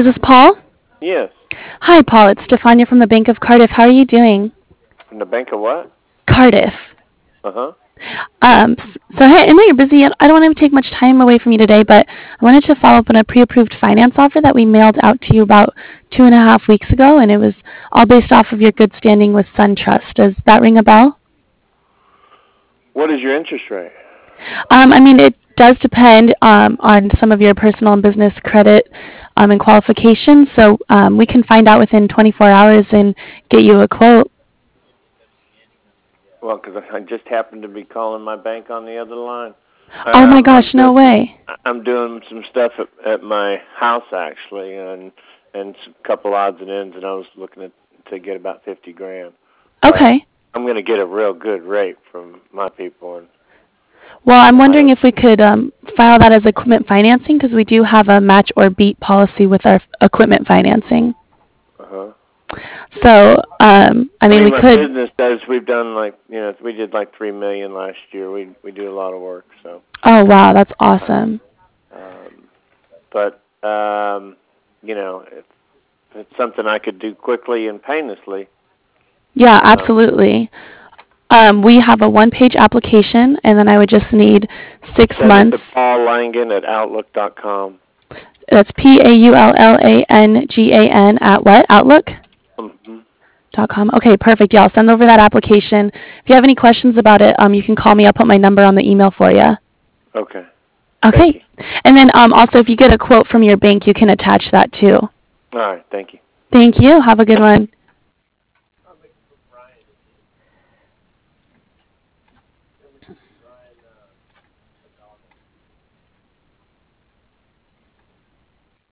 is this Paul? Yes. Hi, Paul. It's Stefania from the Bank of Cardiff. How are you doing? From the bank of what? Cardiff. Uh-huh. So hey, I know you're busy. I don't want to take much time away from you today, but I wanted to follow up on a pre-approved finance offer that we mailed out to you about 2.5 weeks ago, and it was all based off of your good standing with SunTrust. Does that ring a bell? What is your interest rate? I mean, it does depend on some of your personal and business credit and qualifications, so we can find out within 24 hours and get you a quote. Well, because I just happened to be calling my bank on the other line. Oh my I'm gosh, no doing way. I'm doing some stuff at my house actually, and a couple odds and ends, and I was looking to get about 50 grand. But Okay. I'm going to get a real good rate from my people, and Well, I'm I wondering don't. if we could file that as equipment financing because we do have a match or beat policy with our equipment financing. Uh-huh. So, I I mean, mean, we my could. business does. We've done we did like 3 million last year. We do a lot of work, so. Oh, wow, that's Uh, awesome. um, but if it's something I could do quickly and painlessly, Yeah, um, absolutely. We have a one-page application, and then I would just need six send it to months. paullangan@outlook.com. That's PAULLANGAN at what? Outlook? Mm-hmm. .com. Okay, perfect. Yeah, I'll send over that application. If you have any questions about it, you can call me. I'll put my number on the email for you. Okay. Thank Okay. you. And then also, if you get a quote from your bank, you can attach that too. All right. Thank you. Thank you. Have a good one.